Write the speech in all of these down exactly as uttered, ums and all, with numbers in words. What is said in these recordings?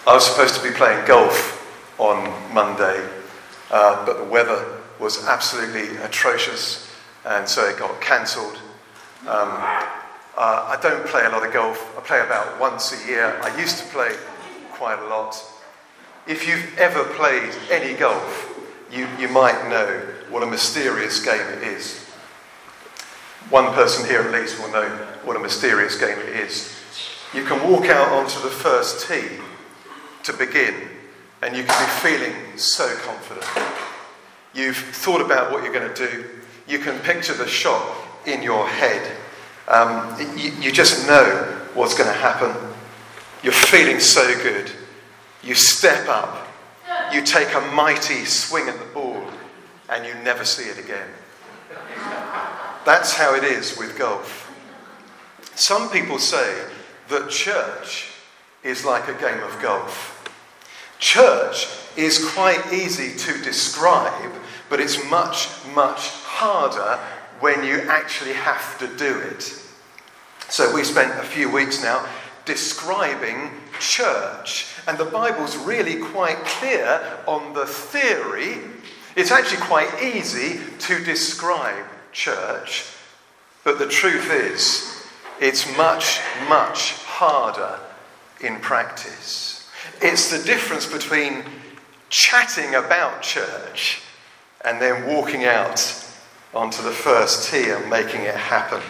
I was supposed to be playing golf on Monday, uh, but the weather was absolutely atrocious, and so it got cancelled. Um, uh, I don't play a lot of golf. I play about once a year. I used to play quite a lot. If you've ever played any golf, you, you might know what a mysterious game it is. One person here at least will know what a mysterious game it is. You can walk out onto the first tee to begin, and you can be feeling so confident. You've thought about what you're going to do. You can picture the shot in your head. Um, you, you just know what's going to happen. You're feeling so good. You step up. You take a mighty swing at the ball, and you never see it again. That's how it is with golf. Some people say that church is like a game of golf. Church is quite easy to describe, but it's much, much harder when you actually have to do it. So we spent a few weeks now describing church, and the Bible's really quite clear on the theory. It's actually quite easy to describe church, but the truth is, it's much, much harder in practice. It's the difference between chatting about church and then walking out onto the first tee and making it happen.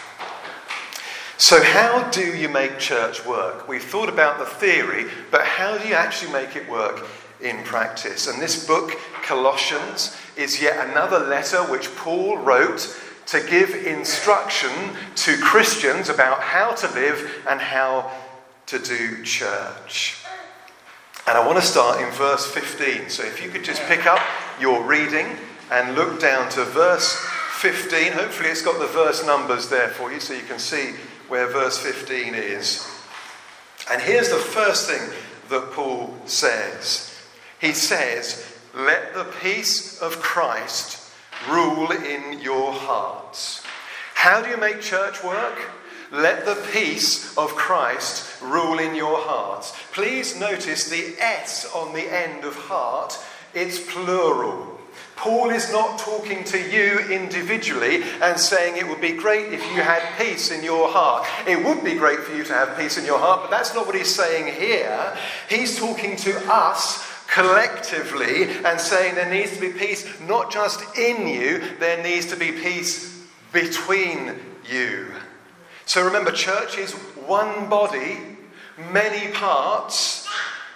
So how do you make church work? We've thought about the theory, but how do you actually make it work in practice? And this book, Colossians, is yet another letter which Paul wrote to give instruction to Christians about how to live and how to do church. And I want to start in verse fifteen. So if you could just pick up your reading and look down to verse fifteen. Hopefully it's got the verse numbers there for you so you can see where verse fifteen is. And here's the first thing that Paul says. He says, "Let the peace of Christ rule in your hearts." How do you make church work? Let the peace of Christ rule in your hearts. Please notice the S on the end of heart. It's plural. Paul is not talking to you individually and saying it would be great if you had peace in your heart. It would be great for you to have peace in your heart, but that's not what he's saying here. He's talking to us collectively and saying there needs to be peace not just in you, there needs to be peace between you. So remember, church is one body, many parts.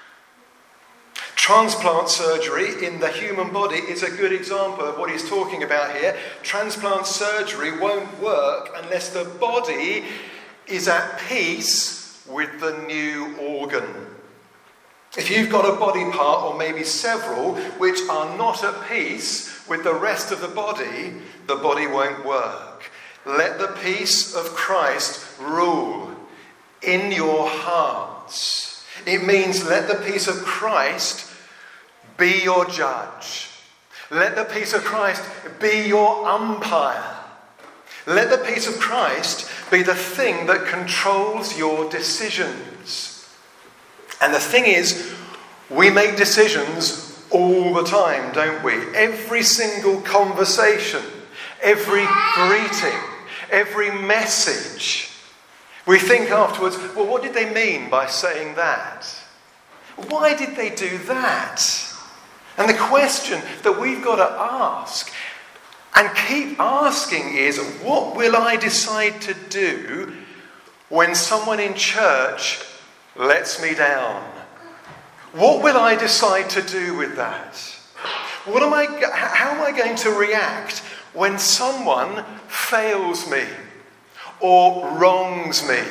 Transplant surgery in the human body is a good example of what he's talking about here. Transplant surgery won't work unless the body is at peace with the new organ. If you've got a body part, or maybe several, which are not at peace with the rest of the body, the body won't work. Let the peace of Christ rule in your hearts. It means let the peace of Christ be your judge. Let the peace of Christ be your umpire. Let the peace of Christ be the thing that controls your decisions. And the thing is, we make decisions all the time, don't we? Every single conversation, every greeting, every message. We think afterwards, well, what did they mean by saying that? Why did they do that? And the question that we've got to ask and keep asking is, what will I decide to do when someone in church lets me down? What will I decide to do with that? What am I? How am I going to react when someone fails me, or wrongs me,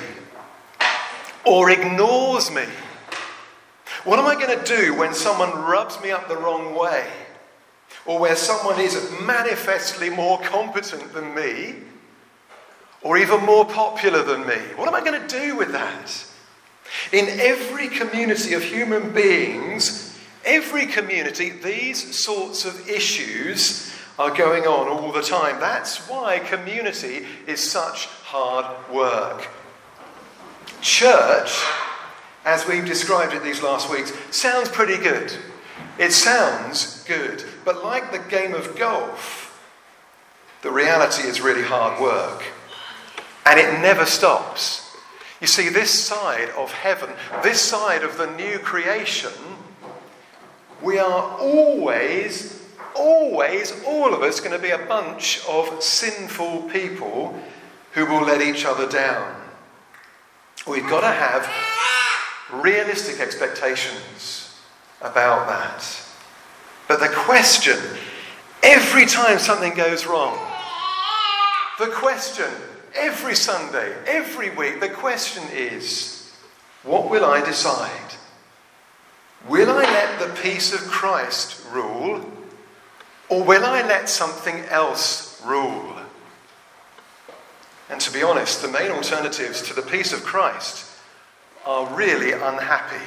or ignores me? What am I going to do when someone rubs me up the wrong way, or where someone is manifestly more competent than me, or even more popular than me? What am I going to do with that? In every community of human beings, every community, these sorts of issues are going on all the time. That's why community is such hard work. Church as we've described it these last weeks, sounds pretty good. It sounds good. But like the game of golf, the reality is really hard work. And it never stops. You see, this side of heaven, this side of the new creation, we are always, always, all of us, going to be a bunch of sinful people who will let each other down. We've got to have realistic expectations about that. But the question, every time something goes wrong, the question, every Sunday, every week, the question is, what will I decide? Will I let the peace of Christ rule, or will I let something else rule? And to be honest, the main alternatives to the peace of Christ are really unhappy.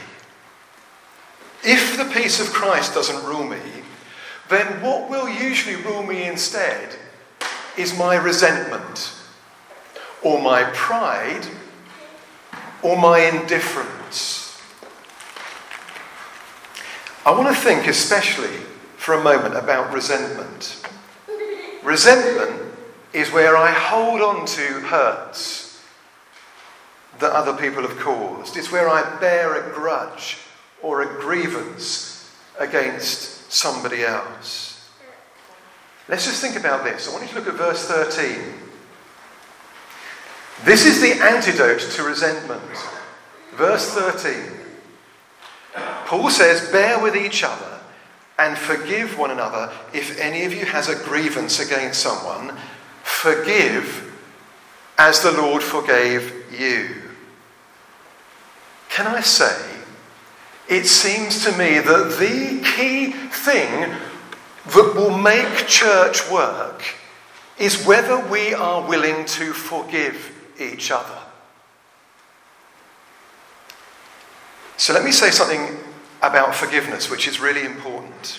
If the peace of Christ doesn't rule me, then what will usually rule me instead is my resentment, or my pride, or my indifference. I want to think especially for a moment about resentment. Resentment is where I hold on to hurts that other people have caused. It's where I bear a grudge or a grievance against somebody else. Let's just think about this. I want you to look at verse thirteen. This is the antidote to resentment. Verse thirteen. Paul says, bear with each other and forgive one another if any of you has a grievance against someone. Forgive as the Lord forgave you. Can I say, it seems to me that the key thing that will make church work is whether we are willing to forgive each other. So let me say something about forgiveness, which is really important.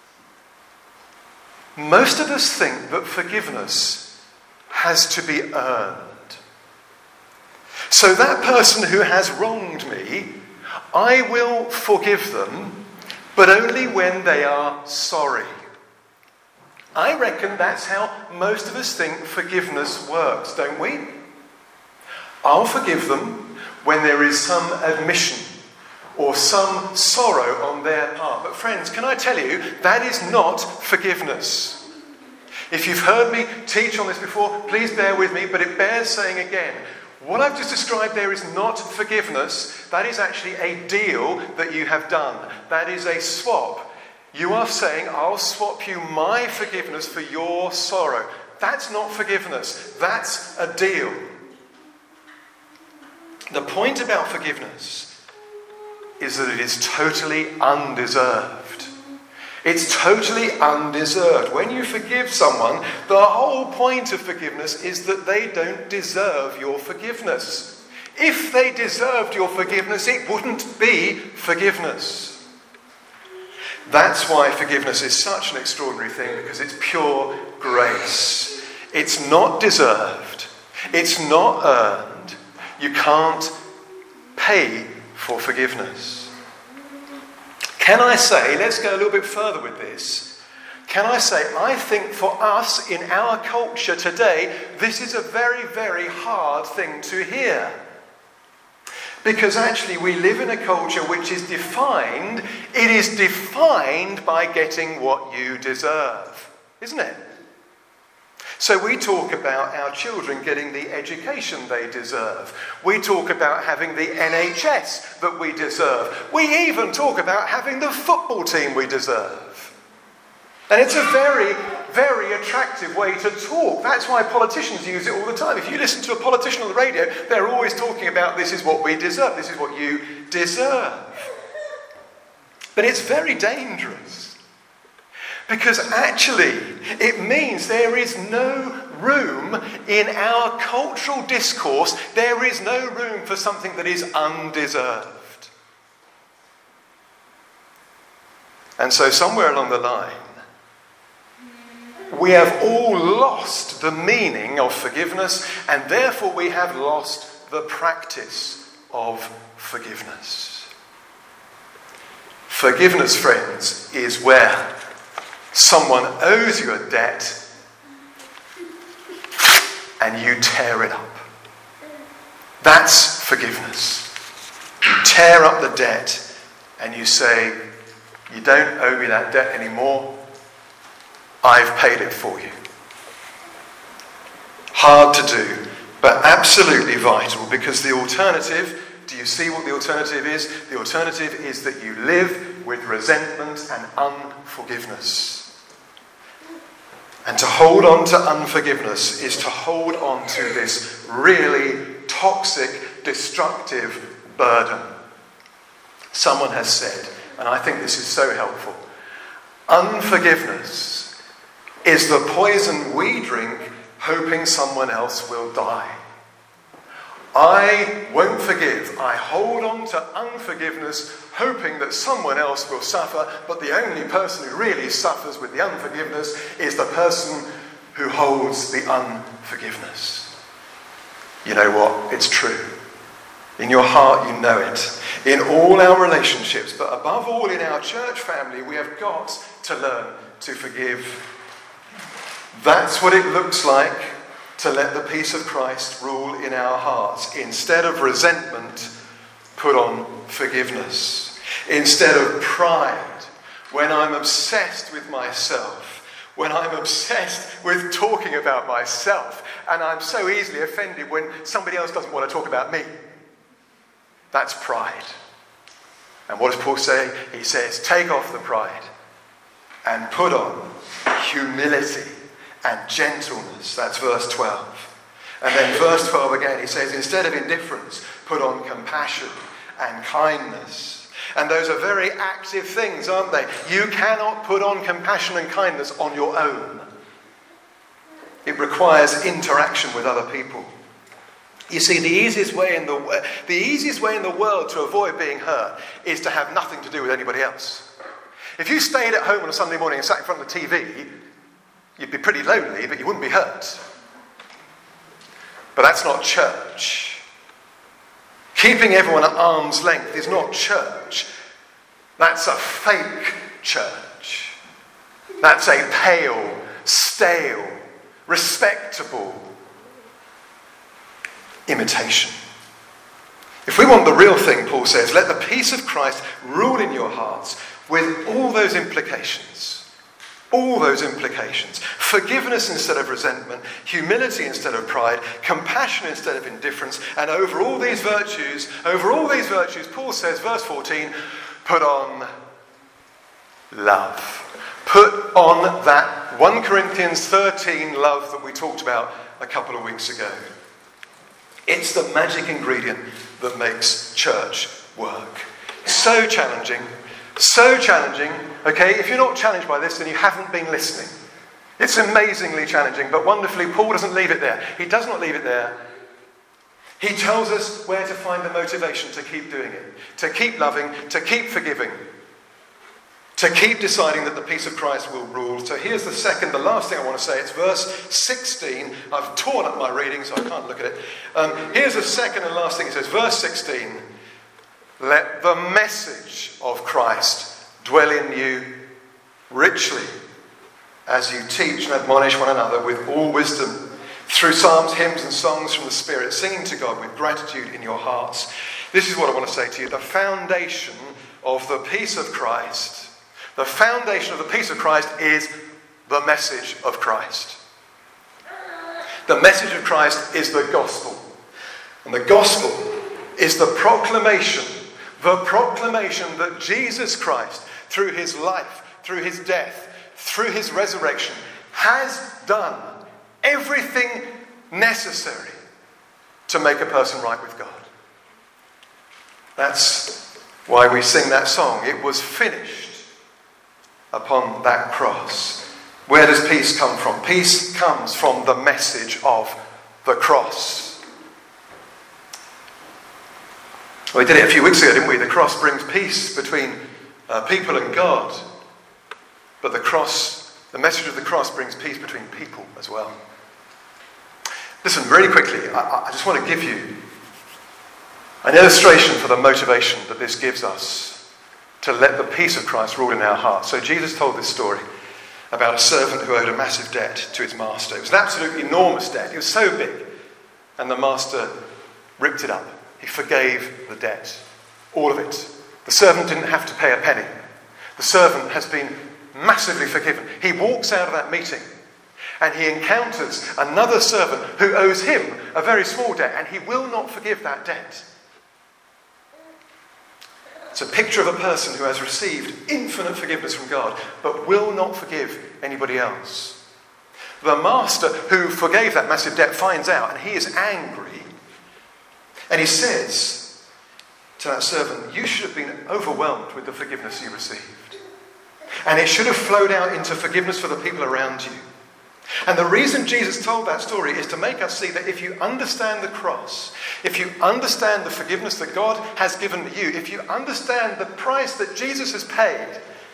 Most of us think that forgiveness has to be earned. So that person who has wronged me, I will forgive them, but only when they are sorry. I reckon that's how most of us think forgiveness works, don't we? I'll forgive them when there is some admission or some sorrow on their part. But friends, can I tell you, that is not forgiveness. If you've heard me teach on this before, please bear with me, but it bears saying again. What I've just described there is not forgiveness. That is actually a deal that you have done. That is a swap. You are saying, I'll swap you my forgiveness for your sorrow. That's not forgiveness. That's a deal. The point about forgiveness is that it is totally undeserved. It's totally undeserved. When you forgive someone, the whole point of forgiveness is that they don't deserve your forgiveness. If they deserved your forgiveness, it wouldn't be forgiveness. That's why forgiveness is such an extraordinary thing, because it's pure grace. It's not deserved. It's not earned. You can't pay for forgiveness. Can I say, let's go a little bit further with this. Can I say, I think for us in our culture today, this is a very, very hard thing to hear. Because actually we live in a culture which is defined, it is defined by getting what you deserve, isn't it? So we talk about our children getting the education they deserve. We talk about having the N H S that we deserve. We even talk about having the football team we deserve. And it's a very, very attractive way to talk. That's why politicians use it all the time. If you listen to a politician on the radio, they're always talking about this is what we deserve, this is what you deserve. But it's very dangerous. Because actually, it means there is no room in our cultural discourse, there is no room for something that is undeserved. And so somewhere along the line, we have all lost the meaning of forgiveness, and therefore we have lost the practice of forgiveness. Forgiveness, friends, is where someone owes you a debt and you tear it up. That's forgiveness. You tear up the debt and you say, you don't owe me that debt anymore. I've paid it for you. Hard to do, but absolutely vital, because the alternative, do you see what the alternative is? The alternative is that you live with resentment and unforgiveness. And to hold on to unforgiveness is to hold on to this really toxic, destructive burden. Someone has said, and I think this is so helpful, unforgiveness is the poison we drink hoping someone else will die. I won't forgive. I hold on to unforgiveness hoping that someone else will suffer, but the only person who really suffers with the unforgiveness is the person who holds the unforgiveness. You know what? It's true. In your heart you know it. In all our relationships, but above all in our church family, we have got to learn to forgive. That's what it looks like to let the peace of Christ rule in our hearts. Instead of resentment, put on forgiveness. Instead of pride, when I'm obsessed with myself, when I'm obsessed with talking about myself, and I'm so easily offended when somebody else doesn't want to talk about me. That's pride. And what does Paul say? He says, take off the pride and put on humility and gentleness. That's verse twelve. And then verse twelve again, he says, instead of indifference, put on compassion and kindness. And those are very active things, aren't they? You cannot put on compassion and kindness on your own. It requires interaction with other people. You see, the easiest way in the the easiest way in the world to avoid being hurt is to have nothing to do with anybody else. If you stayed at home on a Sunday morning and sat in front of the T V, you'd be pretty lonely, but you wouldn't be hurt. But that's not church. Keeping everyone at arm's length is not church. That's a fake church. That's a pale, stale, respectable imitation. If we want the real thing, Paul says, let the peace of Christ rule in your hearts with all those implications. All those implications. Forgiveness instead of resentment, humility instead of pride, compassion instead of indifference, and over all these virtues, over all these virtues, Paul says, verse fourteen, put on love. Put on that First Corinthians thirteen love that we talked about a couple of weeks ago. It's the magic ingredient that makes church work. So challenging. So challenging. Okay, if you're not challenged by this, then you haven't been listening. It's amazingly challenging, but wonderfully, Paul doesn't leave it there. He does not leave it there. He tells us where to find the motivation to keep doing it, to keep loving, to keep forgiving, to keep deciding that the peace of Christ will rule. So here's the second, the last thing I want to say. It's verse sixteen. I've torn up my reading, so I can't look at it. Um, here's the second and last thing. It says, verse sixteen, let the message of Christ dwell in you richly as you teach and admonish one another with all wisdom through psalms, hymns and songs from the Spirit, singing to God with gratitude in your hearts. This is what I want to say to you. The foundation of the peace of Christ, the foundation of the peace of Christ is the message of Christ. The message of Christ is the gospel. And the gospel is the proclamation, the proclamation that Jesus Christ, through his life, through his death, through his resurrection, has done everything necessary to make a person right with God. That's why we sing that song. It was finished upon that cross. Where does peace come from? Peace comes from the message of the cross. We did it a few weeks ago, didn't we? The cross brings peace between uh, people and God. But the cross, the message of the cross brings peace between people as well. Listen, really quickly, I, I just want to give you An illustration for the motivation that this gives us to let the peace of Christ rule in our hearts. So Jesus told this story about a servant who owed a massive debt to his master. It was an absolutely enormous debt. It was so big. And the master ripped it up. He forgave the debt. All of it. The servant didn't have to pay a penny. The servant has been massively forgiven. He walks out of that meeting and he encounters another servant who owes him a very small debt, and he will not forgive that debt. It's a picture of a person who has received infinite forgiveness from God, but will not forgive anybody else. The master who forgave that massive debt finds out, and he is angry. And he says to that servant, you should have been overwhelmed with the forgiveness you received. And it should have flowed out into forgiveness for the people around you. And the reason Jesus told that story is to make us see that if you understand the cross, if you understand the forgiveness that God has given you, if you understand the price that Jesus has paid,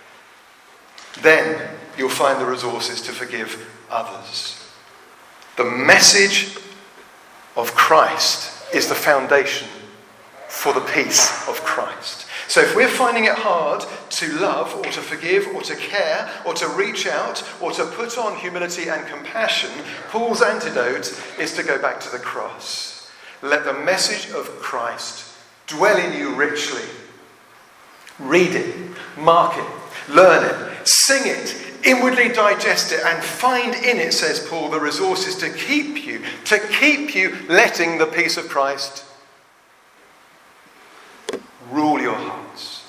then you'll find the resources to forgive others. The message of Christ is the foundation for the peace of Christ. So if we're finding it hard to love or to forgive or to care or to reach out or to put on humility and compassion, Paul's antidote is to go back to the cross. Let the message of Christ dwell in you richly. Read it, mark it, learn it, sing it, inwardly digest it, and find in it, says Paul, the resources to keep you, to keep you letting the peace of Christ rule your hearts.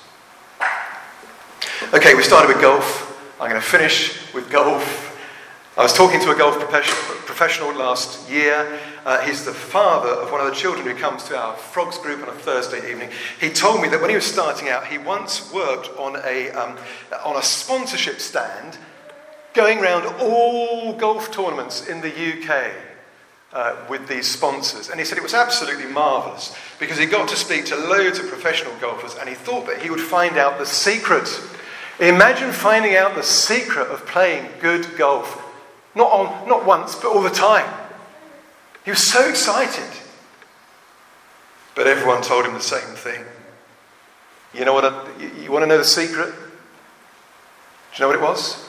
Okay, we started with golf. I'm going to finish with golf. I was talking to a golf professional last year. Uh, he's the father of one of the children who comes to our frogs group on a Thursday evening. He told me that when he was starting out, he once worked on a um, on a sponsorship stand, going around all golf tournaments in the U K. Uh, with these sponsors. And he said it was absolutely marvellous because he got to speak to loads of professional golfers, and he thought that he would find out the secret. Imagine finding out the secret of playing good golf. Not on, not once, but all the time. He was so excited. But everyone told him the same thing. You know what? A, you, you want to know the secret? Do you know what it was?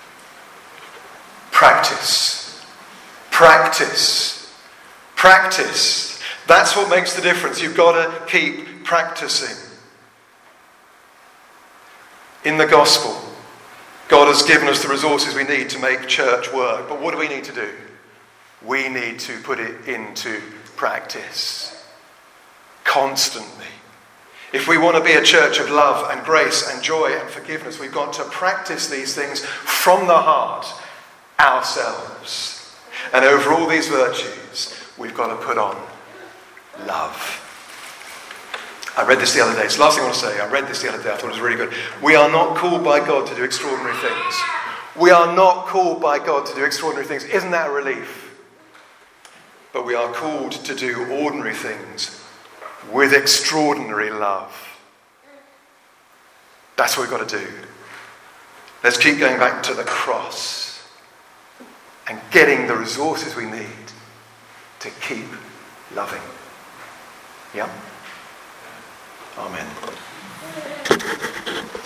Practice. Practice. Practice. That's what makes the difference. You've got to keep practicing. In the gospel, God has given us the resources we need to make church work. But what do we need to do? We need to put it into practice. Constantly. If we want to be a church of love and grace and joy and forgiveness, we've got to practice these things from the heart ourselves. And over all these virtues, we've got to put on love. I read this the other day. It's the last thing I want to say. I read this the other day. I thought it was really good. We are not called by God to do extraordinary things. We are not called by God to do extraordinary things. Isn't that a relief? But we are called to do ordinary things with extraordinary love. That's what we've got to do. Let's keep going back to the cross and getting the resources we need to keep loving. Yeah? Amen.